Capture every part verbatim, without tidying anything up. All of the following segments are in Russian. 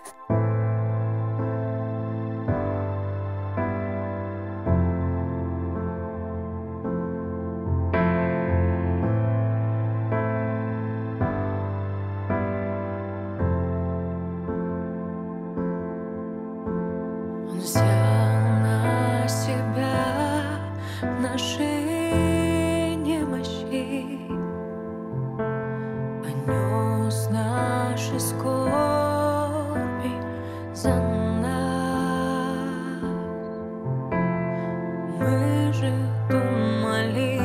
Он взял на себя наши немощи, понес наши скорби за нас. Мы же думали,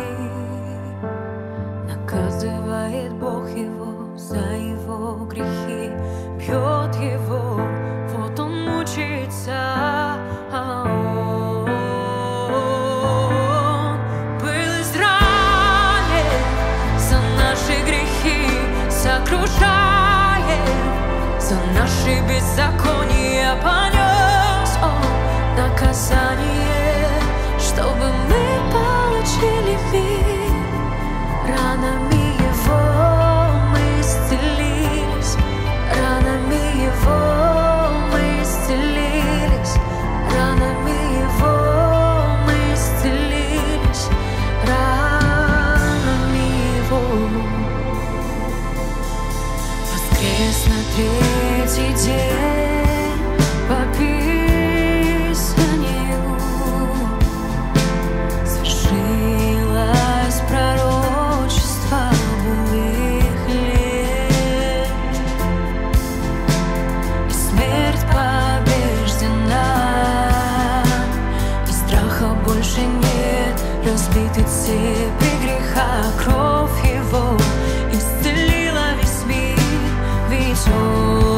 наказывает Бог его за его грехи, бьет его, вот он мучается. А он был изранен за наши грехи, сокрушает за наши беззакония, понес он наказание, чтобы мы получили мир. Ранами его мы исцелились, ранами его мы исцелились, ранами его мы исцелились, ранами его. Воскрес на третий день по Писанию, свершилось пророчество былых лет, и смерть побеждена, и страха больше нет, разбиты цепи греха, кровь его исцелила весь мир, ведь он